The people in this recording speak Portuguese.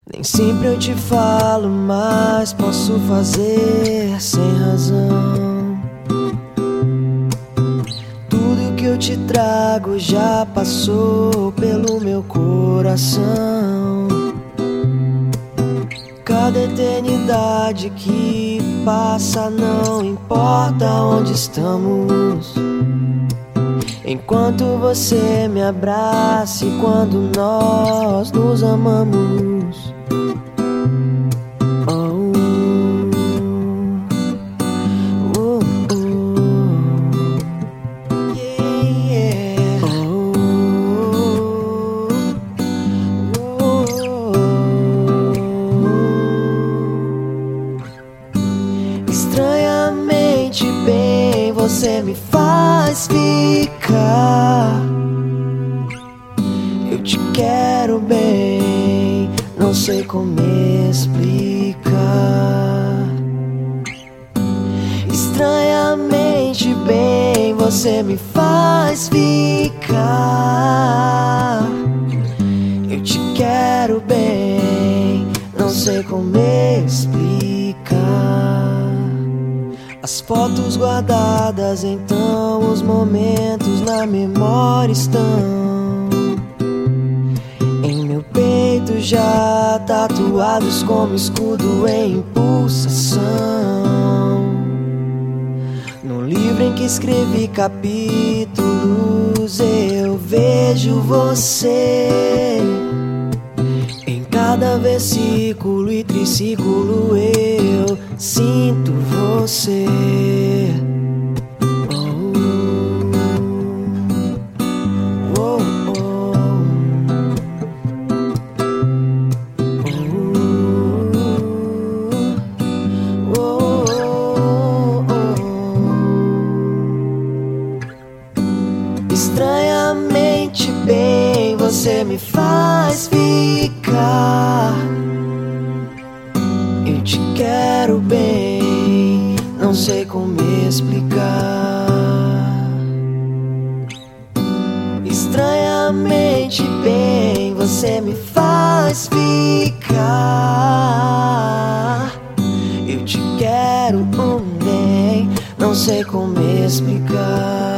Nem sempre eu te falo, mas posso fazer sem razão. Tudo que eu te trago já passou pelo meu coração. Cada eternidade que passa, não importa onde estamos, enquanto você me abraça e quando nós nos amamos. Oh, oh, oh, yeah. Oh, oh, oh. Estranhamente bem você me faz ficar. Eu te quero bem, não sei como explicar. Estranhamente bem você me faz ficar. Eu te quero bem, não sei como explicar. As fotos guardadas, então os momentos na memória estão em meu peito, já tatuados como escudo em pulsação. No livro em que escrevi capítulos, eu vejo você. Em cada versículo e triciclo eu sinto você. Oh, oh, oh, oh, oh, oh. Estranhamente bem você me faz ficar. Eu te quero bem, não sei como explicar. Estranhamente bem você me faz ficar. Eu te quero bem, não sei como explicar.